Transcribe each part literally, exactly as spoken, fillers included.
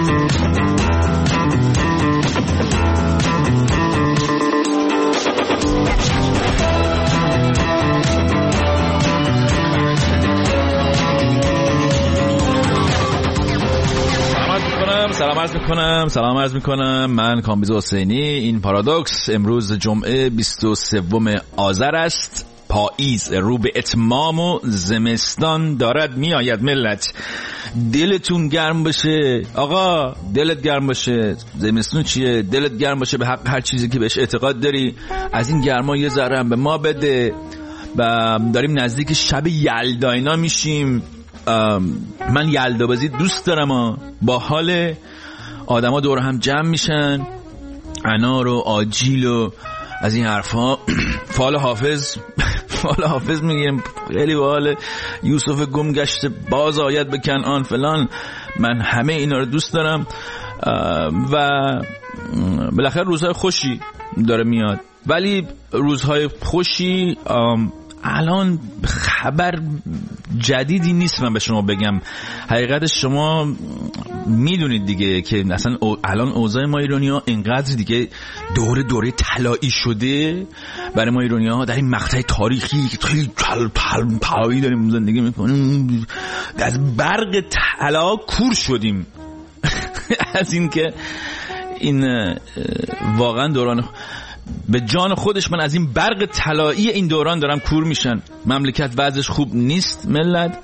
سلام عرض میکنم سلام عرض میکنم من کامبیز حسینی. این پارادوکس امروز جمعه بیست و سوم آذر است. پاییز رو به اتمام و زمستان دارد میآید. ملت دلتون گرم باشه آقا، دلت گرم باشه. زمستون چیه؟ دلت گرم باشه به حق هر چیزی که بهش اعتقاد داری. از این گرما یه ذره هم به ما بده. و داریم نزدیک شب یلدا اینا میشیم. من یلدا بازی دوست دارم. با حال آدما دور هم جمع میشن، انار و آجیل و از این حرفا. فال حافظ فال حافظ میگیم خیلی باحال. یوسف گم گشته باز آید به کنعان فلان. من همه اینا رو دوست دارم و بالاخره روزهای خوشی داره میاد. ولی روزهای خوشی الان خبر جدیدی نیست من به شما بگم. حقیقتش شما میدونید دیگه که اصلا الان اوضاع ما ایرانی‌ها اینقدر دیگه دوره دوره طلایی شده برای ما ایرانی‌ها. در این مقطع تاریخی که خیلی طلایی داریم زندگی میکنیم، از برق طلا کور شدیم. از این که این واقعا دوران به جان خودش من از این برق طلایی این دوران دارم کور میشن. مملکت وضعش خوب نیست ملت.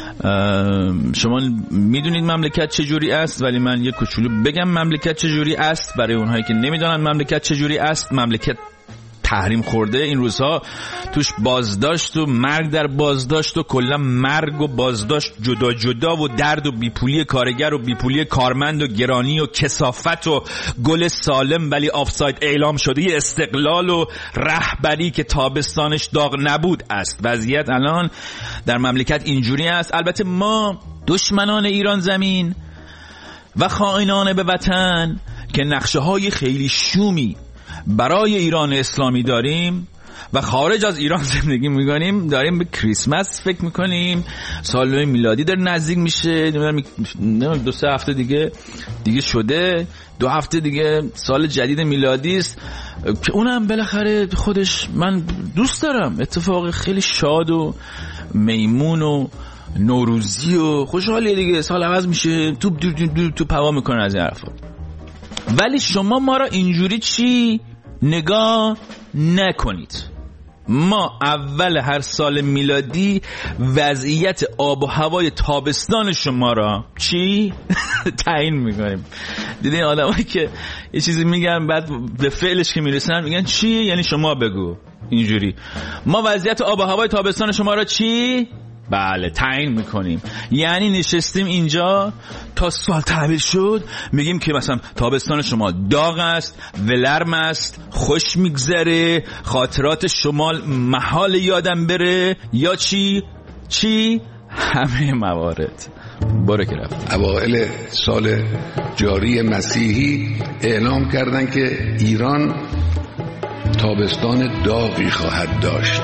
شما میدونید مملکت چجوری است، ولی من یک کوچولو بگم مملکت چجوری است برای اونهایی که نمیدونن مملکت چجوری است. مملکت تحریم خورده این روزها، توش بازداشت و مرگ در بازداشت و کلا مرگ و بازداشت جدا جدا و درد و بیپولی کارگر و بیپولی کارمند و گرانی و کثافت و گل سالم ولی آفساید اعلام شده استقلال و رهبری که تابستانش داغ نبود است. وضعیت الان در مملکت اینجوری است. البته ما دشمنان ایران زمین و خائنان به وطن که نقشه های خیلی شومی برای ایران اسلامی داریم و خارج از ایران زندگی میکنیم، داریم به کریسمس فکر میکنیم. سال نو میلادی داره نزدیک میشه. نمیدونم دو سه هفته دیگه دیگه شده، دو هفته دیگه سال جدید میلادی است که اونم بالاخره خودش من دوست دارم. اتفاق خیلی شاد و میمون و نوروزی و خوشحالیه دیگه. سال عوض میشه، توپ تو تو پوا میکنه از این حرفا. ولی شما ما را اینجوری چی نگاه نکنید. ما اول هر سال میلادی وضعیت آب و هوای تابستان شما را چی تعیین میکنیم. دیدین آدمایی که یه چیزی میگن بعد به فعلش که میرسن میگن چی؟ یعنی شما بگو. اینجوری ما وضعیت آب و هوای تابستان شما را چی؟ بله تعیین میکنیم. یعنی نشستیم اینجا تا سال تعبیر شد میگیم که مثلا تابستان شما داغ است، ولرم است، خوش میگذره، خاطرات شمال محال یادم بره، یا چی چی همه موارد. باره که رفت اوائل سال جاری مسیحی اعلام کردن که ایران تابستان داغی خواهد داشت.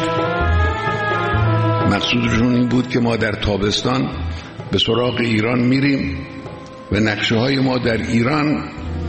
مقصودشون این بود که ما در تابستان به سراغ ایران میریم و نقشه های ما در ایران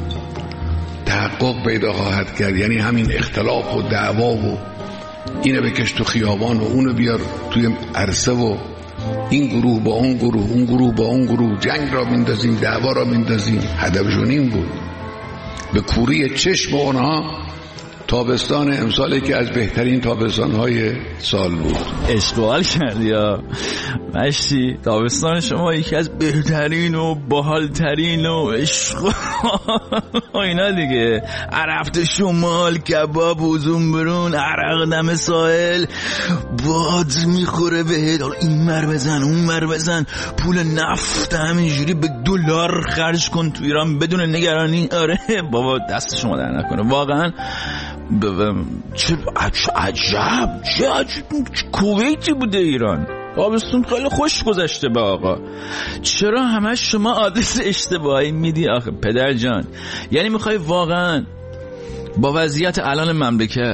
تحقق پیدا خواهد کرد. یعنی همین اختلاف و دعوا و اینو بکش تو خیابان و اونو بیار توی عرصه و این گروه با اون گروه، اون گروه با اون گروه، جنگ را میندازیم، دعوا را میندازیم. هدفشون این بود به کوری چشم اونها تابستان امسالی که از بهترین تابستان‌های سال بود. اشغال کردی یا مشتی. تابستان شما یکی از بهترین و باحال‌ترین و اشغال اینا دیگه. عرفت شمال، کباب، وزون برون، عرق دم ساحل، باد میخوره بهت، این مر بزن اون مر بزن، پول نفت همینجوری به دلار خرج کن تو ایران بدون نگرانی. آره بابا دست شما در نکنه واقعا. چه عجب چه عجب کویتی بوده ایران. تابستون خیلی خوش گذشته به آقا. چرا همش شما آدرس اشتباهی میدی آخه پدر جان؟ یعنی میخوای واقعا با وضعیت الان مملکت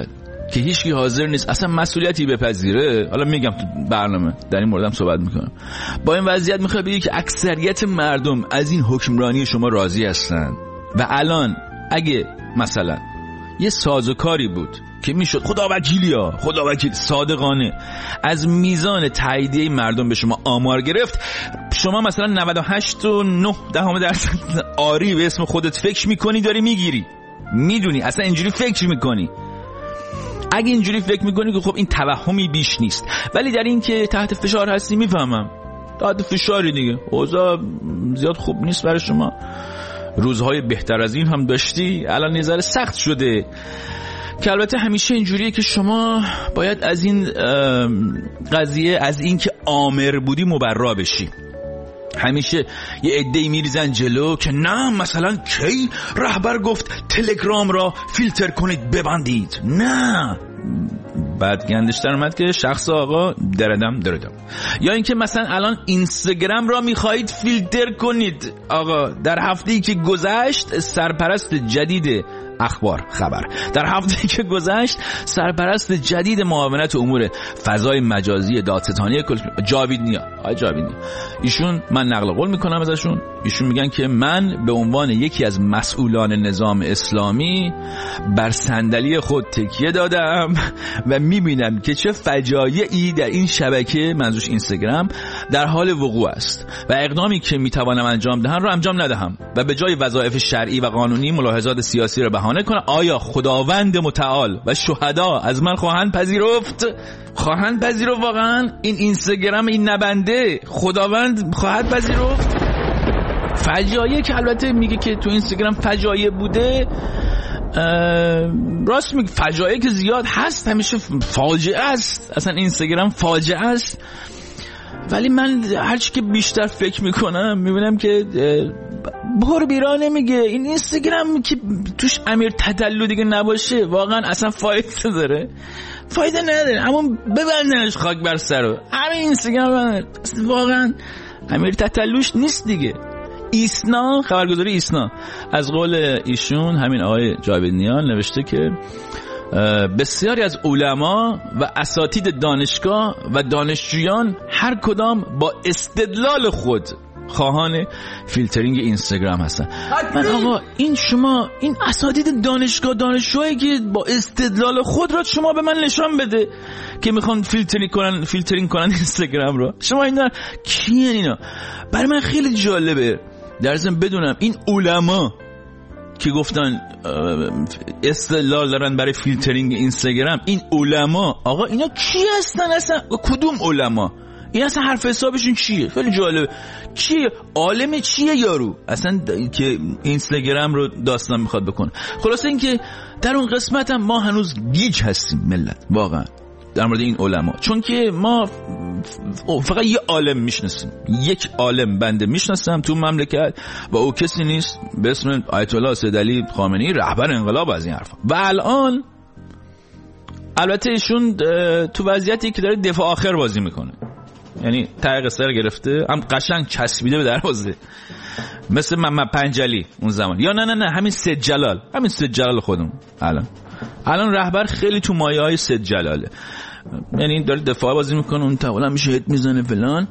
که هیچکی حاضر نیست اصلا مسئولیتی بپذیره. حالا میگم تو برنامه در این موردم صحبت میکنم. با این وضعیت میخواد بگی که اکثریت مردم از این حکمرانی شما راضی هستن و الان اگه مثلا یه سازوکاری بود که میشد خدا وکیلی ها خدا وکیل صادقانه از میزان تاییدیه مردم به شما آمار گرفت، شما مثلا نود و هشت و نه دهم درصد آری به اسم خودت فکر میکنی داری میگیری، میدونی اصلا اینجوری فکر میکنی. اگه اینجوری فکر میکنی که خب این توهمی بیش نیست، ولی در این که تحت فشار هستی میفهمم، تحت فشاری دیگه، اوضاع زیاد خوب نیست برای شما، روزهای بهتر از این هم داشتی، الان نظر سخت شده که البته همیشه اینجوریه که شما باید از این قضیه، از این که آمر بودی مبرا بشی. همیشه یه عده‌ای میریزن جلو که نه مثلا کی رهبر گفت تلگرام را فیلتر کنید ببندید، نه بعد گندش در اومد که شخص آقا دردم دردم. یا اینکه مثلا الان اینستاگرام را میخواهید فیلتر کنید، آقا در هفته‌ای که گذشت سرپرست جدید اخبار خبر در هفته‌ای که گذشت سرپرست جدید معاونت امور فضای مجازی دادستانی جاوید نیا، آقای جاوید نیا، ایشون من نقل قول میکنم ازشون، ایشون میگن که من به عنوان یکی از مسئولان نظام اسلامی بر صندلی خود تکیه دادم و میبینم که چه فجایعی در این شبکه منظورش اینستاگرام در حال وقوع است و اقدامی که میتوانم انجام دهم رو انجام ندهم و به جای وظایف شرعی و قانونی ملاحظات سیاسی رو بهانه کنم. آیا خداوند متعال و شهدا از من خواهند پذیرفت؟ خواهند پذیرفت واقعا این اینستاگرام این نبنده خداوند خواهد پذیرفت؟ فجایع که البته میگه که تو اینستاگرام فجایع بوده، راست میگه، فجایع که زیاد هست، همیشه فاجعه است، اصلا اینستاگرام فاجعه است. ولی من هرچی که بیشتر فکر میکنم میبینم که بر بیرا نمیگه. این اینستاگرام که توش امیر تدلو دیگه نباشه واقعا اصلا فایده داره؟ فایده نداره، اما ببندنش خاک بر سر رو. همین اینستاگرام واقعا امیر تدلوش نیست دیگه. ایسنا، خبرگزاری ایسنا از قول ایشون همین آقای جاوید نیا نوشته که بسیاری از علما و اساتید دانشگاه و دانشجویان هر کدام با استدلال خود خواهان فیلترینگ اینستاگرام هستن. من آقا این شما این اساتید دانشگاه دانشجویی که با استدلال خود را شما به من نشان بده که میخوان فیلترینگ کنن فیلترینگ کنن اینستاگرام رو. شما اینا کیه اینا؟ برای من خیلی جالبه در ضمن بدونم این علما که گفتن استدلال دارن برای فیلترینگ اینستاگرام، این علما آقا اینا کی هستن اصلا؟ کدوم علما؟ این اصلا حرف حسابشون چیه؟ خیلی جالبه. چیه؟ عالم چیه یارو اصلا که اینستاگرام رو داستان میخواد بکنه؟ خلاصه این که در اون قسمت هم ما هنوز گیج هستیم ملت واقعا در مورد این علما، چون که ما فقط یه عالم میشناسیم، یک عالم بنده میشناسم تو مملکت و او کسی نیست به اسم آیت الله سید علی خامنه‌ای رهبر انقلاب از این حرفا. و الان البته ایشون تو وضعیتی که داره دفاع آخر بازی میکنه، یعنی ته قصه رو گرفته هم قشنگ چسبیده به دروازه، مثل محمد پنجلی اون زمان، یا نه نه نه همین سید جلال، همین سید جلال خودمون الان الان رهبر خیلی تو مایه های سید جلاله، یعنی داره دفاع بازی میکنه، اون طولا میشه هت میزنه فلان.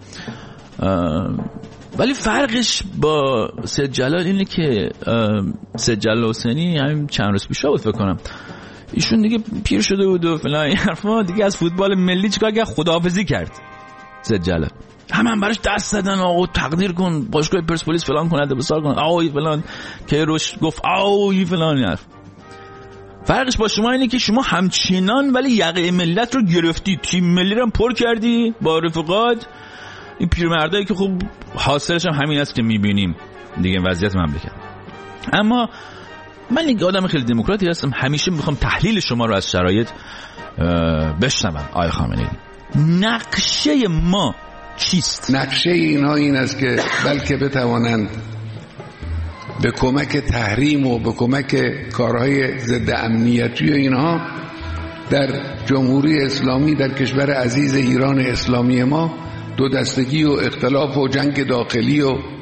ولی فرقش با سید جلال اینه که سید جلال حسینی همین چند روز پیش بود فکر کنم، ایشون دیگه پیر شده بود و فلان این حرفا دیگه، از فوتبال ملی چیکار کرد؟ خداحافظی کرد سید جلال. همه هم براش دست زدن، آقا تقدیر کن باشگاه پرسپولیس فلان کنه بسار کن، آقا فلان که روش گفت آقا فلان حرف. فرقش با شما اینه که شما همچنان ولی یقه ملت رو گرفتی، تیم ملی رو پر کردی با رفقات، این پیرمردایی که خب حاصلش هم همین است که میبینیم دیگه وضعیت مملکت. اما من یک آدم خیلی دموکراتی هستم، همیشه میخوام تحلیل شما رو از شرایط بشنوم. آقای خامنه‌ای، نقشه ما چیست؟ نقشه اینها این است که بلکه بتوانند به کمک تحریم و به کمک کارهای ضد امنیتی و اینها در جمهوری اسلامی، در کشور عزیز ایران اسلامی ما، دو دستگی و اختلاف و جنگ داخلی و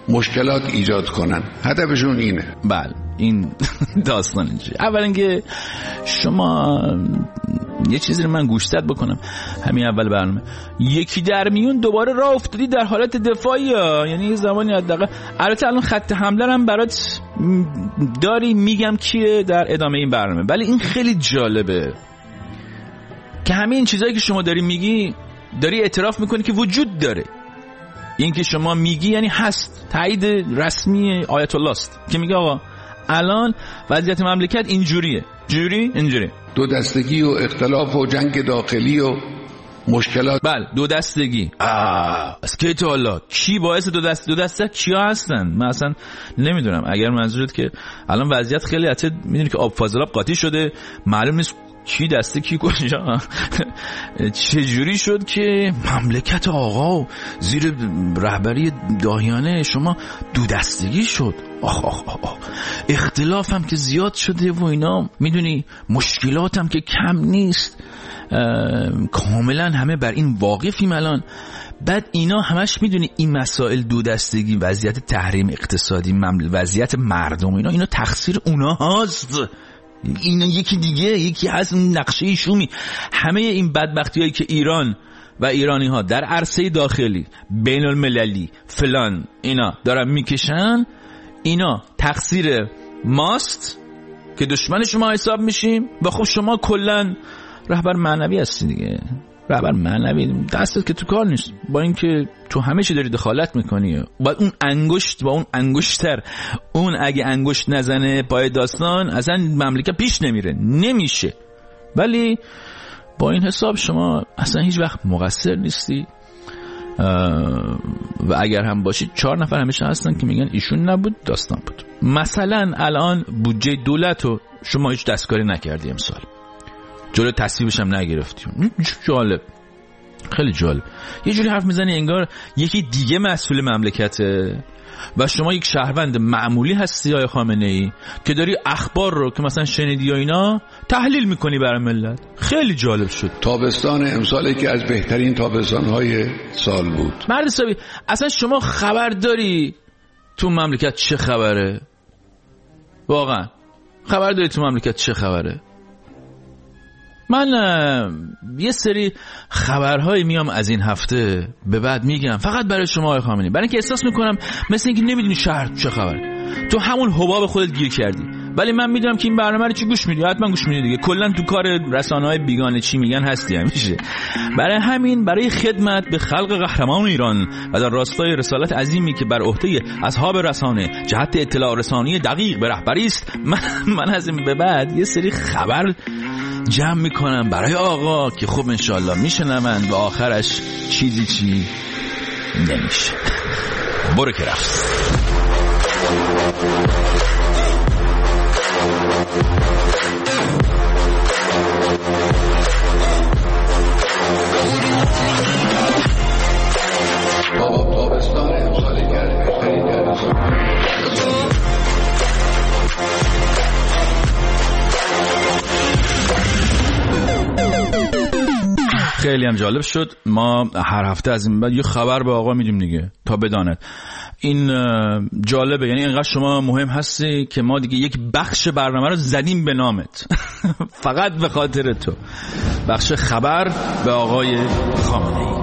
مشکلات ایجاد کنن. هدفشون اینه. بله این داستان اینجوری. اول اینکه شما یه چیزی رو من گوشزد بکنم همین اول برنامه، یکی در میون دوباره راه افتادی در حالت دفاعی ها. یعنی زمانی حداقل البته الان خط حمله رو هم برات داری میگم کیه در ادامه این برنامه، ولی این خیلی جالبه که همین چیزایی که شما داری میگی داری اعتراف میکنی که وجود داره. این که شما میگی یعنی هست، تایید رسمی آیت الله است که میگه آقا الان وضعیت مملکت اینجوریه، جوری اینجوری، دو دستگی و اختلاف و جنگ داخلی و مشکلات. بله دو دستگی. آه از که تو الله کی باعث دو دست دو دسته کیا هستن؟ من اصلا نمیدونم. اگر منظورت که الان وضعیت خیلی حتی میدونی که آب فاضلاب قاطی شده، معلوم نیست کی دسته کی کجا. چجوری شد که مملکت آقا زیر رهبری داهیانه شما دو دستگی شد؟ آخ آخ آخ اختلاف هم که زیاد شده و اینا، میدونی مشکلات هم که کم نیست، کاملا همه بر این واقفیم الان. بعد اینا همش میدونی این مسائل دو دستگی، وضعیت تحریم اقتصادی، وضعیت مردم، اینا اینا تقصیر اونا هاست. این یکی دیگه یکی هست نقشه شومی. همه این بدبختی هایی که ایران و ایرانی ها در عرصه داخلی بین المللی فلان اینا دارن میکشن، اینا تقصیر ماست که دشمن شما حساب میشیم. و خب شما کلن رهبر معنوی هستی دیگه، رهبر معنوی دستت که تو کار نیست، با اینکه تو همه چی داری دخالت میکنی. باید اون انگشت با اون انگشتر، اون اگه انگشت نزنه پای داستان اصلا مملکت پیش نمیره، نمیشه. ولی با این حساب شما اصلا هیچ وقت مقصر نیستی و اگر هم باشید چهار نفر همیشه هستن که میگن ایشون نبود داستان بود. مثلا الان بودجه دولت رو شما هیچ دستکاری نکردی امسال، جلو تصویبش هم نگرفتیم. جالب، خیلی جالب. یه جوری حرف میزنی انگار یکی دیگه مسئول مملکته و شما یک شهروند معمولی هستی آقای خامنه‌ای که داری اخبار رو که مثلا شنیدی و اینا تحلیل میکنی برای ملت. خیلی جالب شد. تابستان امسالی که از بهترین تابستان‌های سال بود. مرد حسابی اصلا شما خبر داری تو مملکت چه خبره؟ واقعا خبر داری تو مملکت چه خبره؟ من یه سری خبرهایی میام از این هفته به بعد میگم فقط برای شما آقای خامنه‌ای، برای اینکه احساس میکنم مثل اینکه نمیدونی شهر چه خبره، تو همون حباب خودت گیر کردی. ولی من میدونم که این برنامه رو چی گوش میدی، حتما گوش میدی دیگه، کلا تو کار رسانه‌های بیگانه چی میگن هستی همیشه. برای همین برای خدمت به خلق قهرمان ایران و در راستای رسالت عظیمی که بر عهده اصحاب رسانه جهت اطلاع رسانی دقیق به رهبری است، من, من از این به بعد یه سری خبر جمع میکنم برای آقا که خوب انشالله میشنون و آخرش چیزی چی نمیشه. برو که رفت. تابستان امسالی که بهترین خیلی هم جالب شد. ما هر هفته از این بعد یه خبر به آقا میدیم دیگه تا بداند. این جالبه، یعنی اینقدر شما مهم هستی که ما دیگه یک بخش برنامه رو زدیم به نامت فقط به خاطر تو. بخش خبر به آقای خامنه‌ای.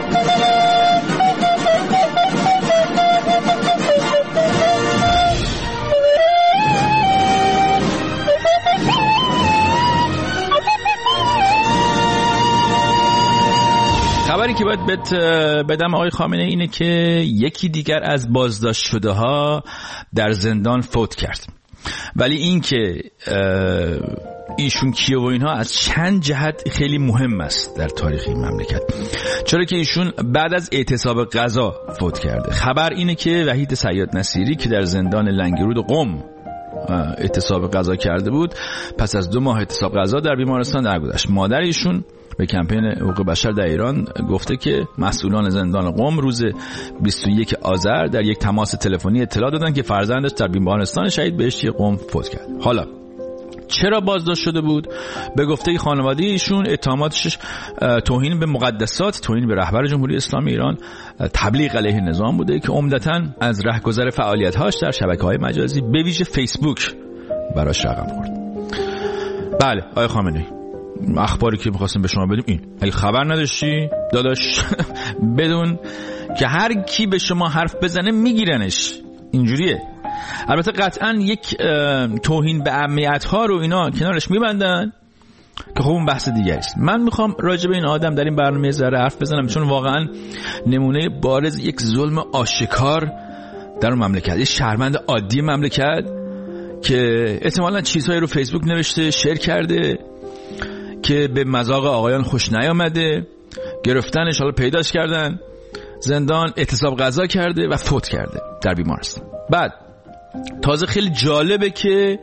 خبری که باید بهت بدم آقای خامنه‌ای اینه که یکی دیگر از بازداشت شده ها در زندان فوت کرد. ولی این که ایشون کیه و اینها از چند جهت خیلی مهم است در تاریخ این مملکت، چرا که ایشون بعد از اعتصاب غذا فوت کرده. خبر اینه که وحید صیاد نصیری که در زندان لنگرود قم اعتصاب غذا کرده بود، پس از دو ماه اعتصاب غذا در بیمارستان درگذشت. مادر ایشون به کمپین حقوق بشر در ایران گفته که مسئولان زندان قم روز بیست و یک آذر در یک تماس تلفنی اطلاع دادن که فرزندش در بیمارستان شهید بهشتی قم فوت کرد. حالا چرا بازداشت شده بود؟ به گفته خانواده ایشون اتهاماتش توهین به مقدسات، توهین به رهبر جمهوری اسلامی ایران، تبلیغ علیه نظام بوده که عمدتاً از رهگذر فعالیت‌هاش در شبکه‌های مجازی به ویژه فیسبوک براش رقم خورد. بله آقای خامنه‌ای، اخباری که می‌خواستیم به شما بدیم این. اگه خبر نداشتی داداش بدون که هر کی به شما حرف بزنه میگیرنش. اینجوریه. البته قطعا یک توهین به امنیت ها رو اینا کنارش میبندن که خب اون بحث دیگه است. من میخوام راجع به این آدم در این برنامه ذره حرف بزنم چون واقعا نمونه بارز یک ظلم آشکار در اون مملکت، یک شهروند عادی مملکت که احتمالاً چیزهایی رو فیسبوک نوشته، شیر کرده که به مذاق آقایان خوش نیامده، گرفتنش، حالا پیداش کردن، زندان، اعتصاب غذا کرده و فوت کرده در بیمارستان. بعد تازه خیلی جالبه که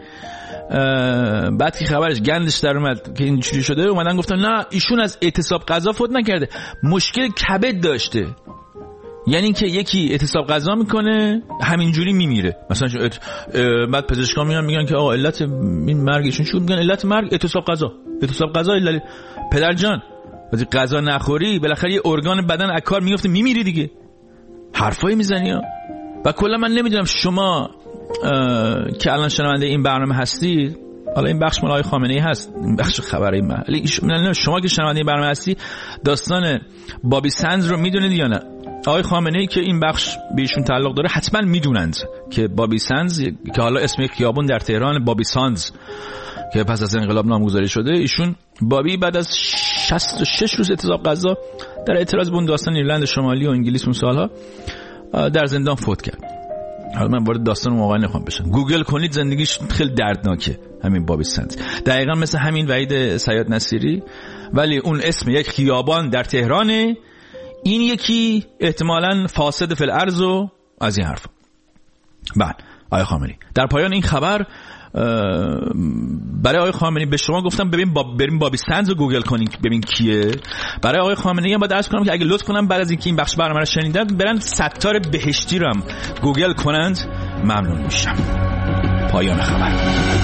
بعد که خبرش گندش در اومد که اینجوری شده، اومدن گفتن نه ایشون از اعتصاب غذا فوت نکرده، مشکل کبد داشته. یعنی که یکی اعتصاب غذا میکنه همینجوری میمیره مثلا، بعد پزشکان میان میگن که آقا علت این مرگشون شو، میگن علت مرگ اعتصاب غذا. اعتصاب غذا علت پدر جان، وقتی غذا نخوری بالاخره یه ارگان بدن از کار میفته میمیری دیگه. حرفایی میزنی ها. و کلا من نمیدونم شما که الان شنونده این برنامه هستید، حالا این بخش مال آقای خامنه‌ای هست، این بخش خبری من، ولی شما که شنونده این برنامه هستی داستان بابی سندز رو میدونید یا نه؟ آقای خامنه‌ای که این بخش به ایشون تعلق داره حتما میدونند که بابی سندز که حالا اسم خیابون در تهران بابی ساندز که پس از انقلاب نامگذاری شده، ایشون بابی بعد از شصت و شش روز اعتصاب غذا در اعتراض به اون داستان ایرلند شمالی و انگلیس اون سالها در زندان فوت کرد. حالا من وارد داستان اون آقای نخوام بشم، گوگل کنید زندگیش خیلی دردناکه. همین بابی سندز دقیقاً مثل همین وحید صیاد نصیری، ولی اون اسم یک خیابان در تهرانه، این یکی احتمالاً فاسد فی الارض و از این حرفا. بله آقای خامنه‌ای، در پایان این خبر برای آقای خامنه‌ای به شما گفتم ببین باب بریم بابی سندز رو گوگل کنید ببین کیه. برای آقای خامنه‌ای هم باید عرض کنم که اگه لطف کنم بعد از اینکه این بخش برنامه رو شنیدن برن ستار بهشتی رو هم گوگل کنند، ممنون میشم. پایان خبر.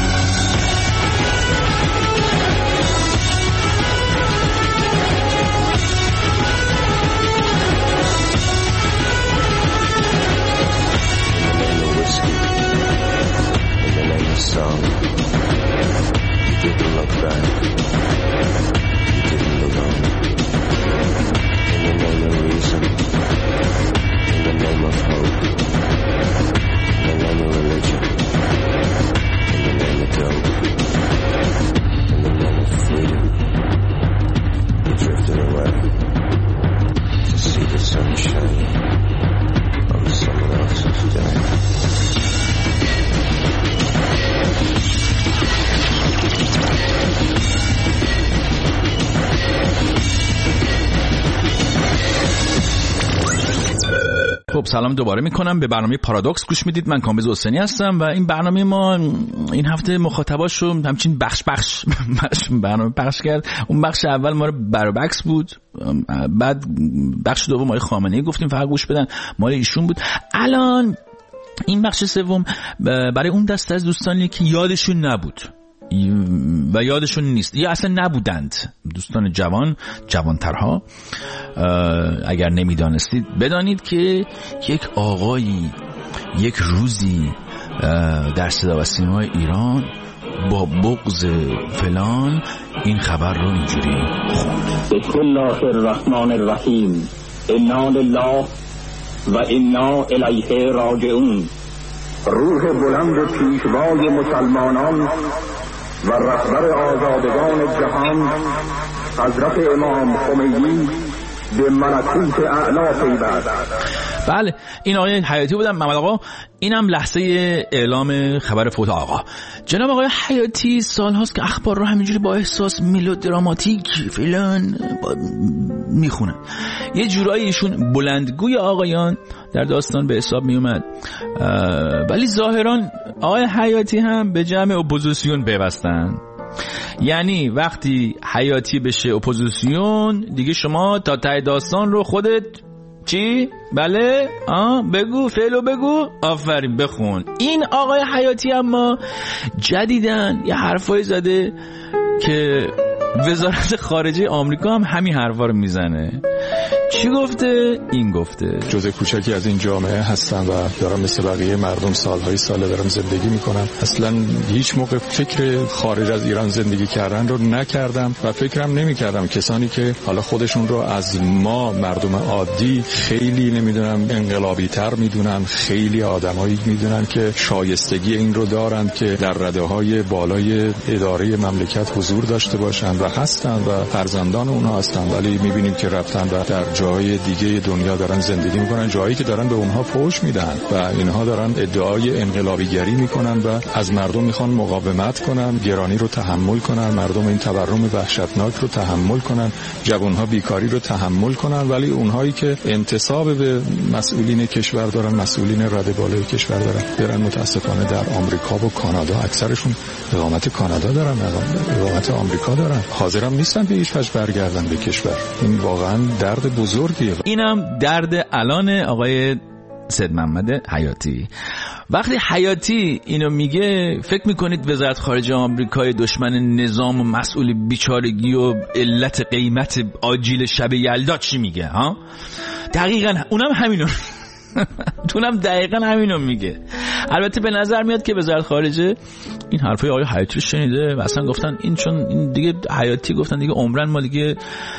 Song. You didn't look back. You didn't look on. In the name of reason. In the name of hope. In the name of religion. In the name of dope. In the name of freedom. You drifted away to see the sun shining on someone else's day. خب سلام دوباره میکنم، به برنامه پارادوکس گوش میدید. من کامبیز حسینی هستم و این برنامه ما این هفته مخاطباشو همچین بخش بخش برنامه پخش کرد. اون بخش اول ما رو برابکس بود، بعد بخش دوم ما خامنه‌ای گفتیم فقط گوش بدن، مال ایشون بود. الان این بخش سوم برای اون دست از دوستانی که یادشون نبود و یادشون نیست یا اصلا نبودند، دوستان جوان جوانترها، اگر نمیدانستید بدانید که یک آقایی یک روزی در صدا و سیمای ایران با بغض فلان این خبر رو اینجوری خوند: بسم الله الرحمن الرحیم، انا لله و انا الیه راجعون. روح بلند پیشوای مسلمانان و رهبر آزادگان جهان حضرت امام خمینی به ملکوت اعلی پیوست. بله این آقای حیاتی بودن، محمد آقا. اینم لحظه اعلام خبر فوت آقا جناب آقای حیاتی. سال هاست که اخبار رو همینجوری با احساس ملودراماتیک فلان میخونن، یه جورایی ایشون بلندگوی آقایان در داستان به حساب میومد، ولی ظاهرا آقای حیاتی هم به جمع اپوزیسیون پیوستن. یعنی وقتی حیاتی بشه اپوزیسیون دیگه شما تا ته داستان رو خودت چی؟ بله؟ آه بگو فعلو بگو. آفرین بخون. این آقای حیاتی اما جدیدن یه حرفای زده که وزارت خارجه آمریکا هم همین حرفا رو میزنه. چی گفته؟ این گفته جزء کوچکی از این جامعه هستم و دارم مثل بقیه مردم سالهای ساله دارم زندگی میکنم. اصلا هیچ موقع فکر خارج از ایران زندگی کردن رو نکردم و فکرم نمیکردم کسانی که حالا خودشون رو از ما مردم عادی خیلی نمیدونم انقلابی تر میدونن، خیلی آدمایی میدونن که شایستگی این رو دارن که در رده های بالای اداره مملکت حضور داشته باشن و هستن و فرزندان اونها هستن، ولی میبینیم که رفتن و در جای دیگه دنیا دارن زندگی میکنن، جایی که دارن به اونها فحش میدن و اینها دارن ادعای انقلابیگری میکنن و از مردم میخوان مقاومت کنن، گرانی رو تحمل کنن، مردم این تورم وحشتناک رو تحمل کنن، جوانها بیکاری رو تحمل کنن، ولی اونهایی که انتساب به مسئولین کشور دارن، مسئولین رده بالای کشور دارن، برن متاسفانه در آمریکا و کانادا، اکثرشون اقامت کانادا دارن، اقامت آمریکا دارن، حاضرم نیستن به هیچ وجه برگردن به کشور. این واقعا درد بزرگیه. اینم درد الان آقای سید محمد حیاتی. وقتی حیاتی اینو میگه فکر میکنید وزارت خارجه آمریکای دشمن نظام و مسئول بیچارگی و علت قیمت آجیل شب یلدا چی میگه ها؟ دقیقاً اونم همینو اونم دقیقاً همینو میگه. البته به نظر میاد که وزارت خارجه این حرفای آقای حیاتی رو شنیده و اصلا گفتن این چون این دیگه حیاتی گفتن دیگه عمرن ما دیگه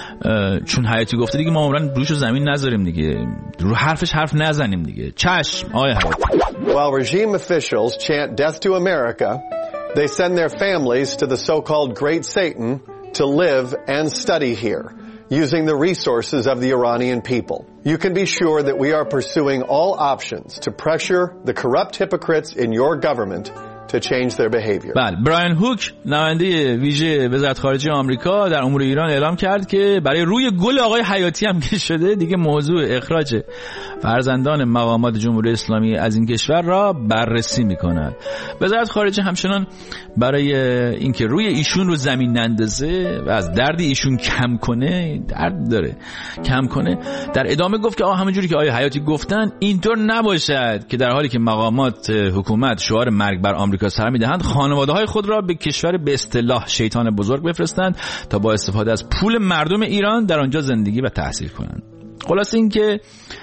چون حیاتی گفته دیگه ما عمرن روش زمین نذاریم دیگه، رو حرفش حرف نزنیم دیگه. چشم آقای حیاتی. While regime officials chant death to America, they send their families to the so-called Great Satan to live and study here, using the resources of the Iranian people. You can be sure that we are pursuing all options to pressure the corrupt hypocrites in your government to change their behavior. بله، براین هوک نماینده ویژه وزارت خارجه آمریکا در امور ایران اعلام کرد که برای روی گل آقای حیاتی هم که شده دیگه موضوع اخراج فرزندان مقامات جمهوری اسلامی از این کشور را بررسی می‌کند. وزارت خارجه همچنان برای اینکه روی ایشون رو زمین نندازه و از درد ایشون کم کنه، درد داره کم کنه، در ادامه گفت که آ همونجوری که آقای حیاتی گفتن اینطور نباشد که در حالی که مقامات حکومت شعار مرگ بر آمریکا سر میدهند خانواده‌های خود را به کشور به اصطلاح شیطان بزرگ بفرستند تا با استفاده از پول مردم ایران در آنجا زندگی و تحصیل کنند. خلاصه این که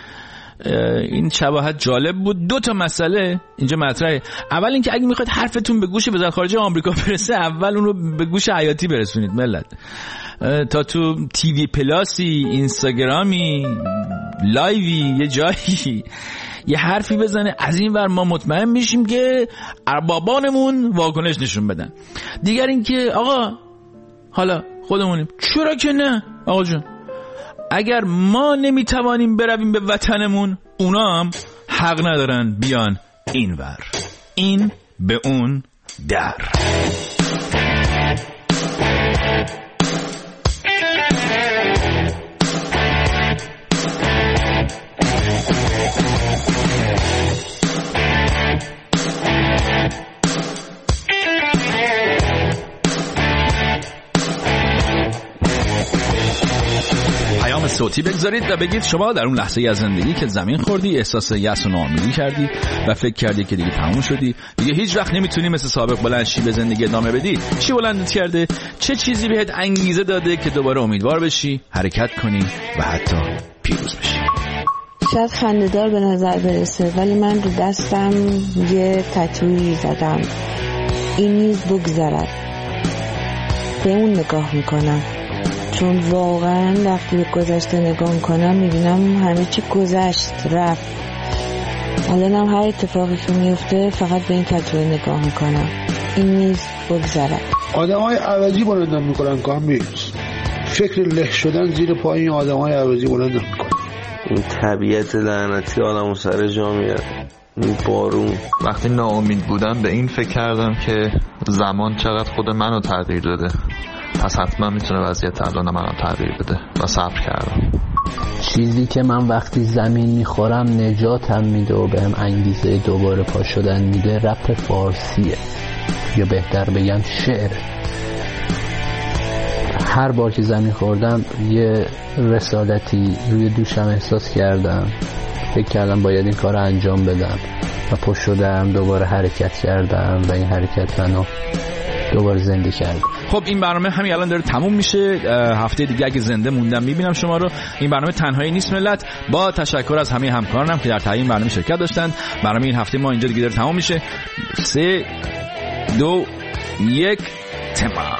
این شباهت جالب بود. دو تا مسئله اینجا مطرحه. اول اینکه اگه میخواید حرفتون به گوش وزارت خارجه آمریکا برسه، اول اون رو به گوش حیاتی برسونید ملت، تا تو تیوی پلاسی، اینستاگرامی، لایوی، یه جایی یه حرفی بزنه، از این ور ما مطمئن میشیم که اربابانمون واکنش نشون بدن. دیگر اینکه آقا حالا خودمونیم، چرا که نه آقا جون، اگر ما نمیتوانیم برویم به وطنمون، اونا هم حق ندارن بیان این ور، این به اون در. صوتی بگذارید و بگید شما در اون لحظه از زندگی که زمین خوردی، احساس یأس و ناامیدی کردی و فکر کردی که دیگه تموم شدی، دیگه هیچ وقت نمیتونی مثل سابق بلند شی به زندگی ادامه بدی، چی بلندت کرده؟ چه چیزی بهت انگیزه داده که دوباره امیدوار بشی، حرکت کنی و حتی پیروز بشی؟ شاید خنده‌دار به نظر برسه، ولی من رو دستم یه تتویی زدم، این نیز بگذرد. به اون نگاه میکنم، چون واقعا وقتی به گذشته نگاه میکنم میبینم همه چی گذشت رفت. الان هم هر اتفاقی که میفته فقط به این تتویه نگاه میکنم، این نیز بگذرد. آدم های عوضی بلندم میکنن که هم میرس فکر له شدن زیر پای این آدم های عوضی بلندم میکنن. این طبیعت لعنتی آدمو سر جا میاد، این بارون. وقتی ناامید بودم به این فکر کردم که زمان چقدر خود منو تغییر داده، پس حتما میتونه وضعیت الان منو تغییر بده و صبر کردم. چیزی که من وقتی زمین میخورم نجاتم میده و بهم انگیزه دوباره پا شدن میده رپ فارسیه، یا بهتر بگم شعر. هر بار که زمین خوردم یه رسالتی روی دوشم احساس کردم، فکر کردم باید این کار رو انجام بدم و پشت شدم، دوباره حرکت کردم و این حرکت منو دوباره زنده کرد. خب این برنامه همین الان داره تموم میشه. هفته دیگه اگه زنده موندم میبینم شما رو. این برنامه تنهایی نیست ملت، با تشکر از همه همکارانم که در تهیه برنامه شرکت داشتن. برنامه این هفته ما اینجا دیگه داره تموم میشه. سه دو یک تمام.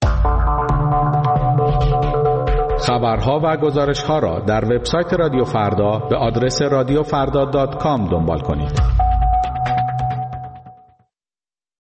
خبرها و گزارش‌ها را در وبسایت رادیو فردا به آدرس رادیو فردا دات کام دنبال کنید.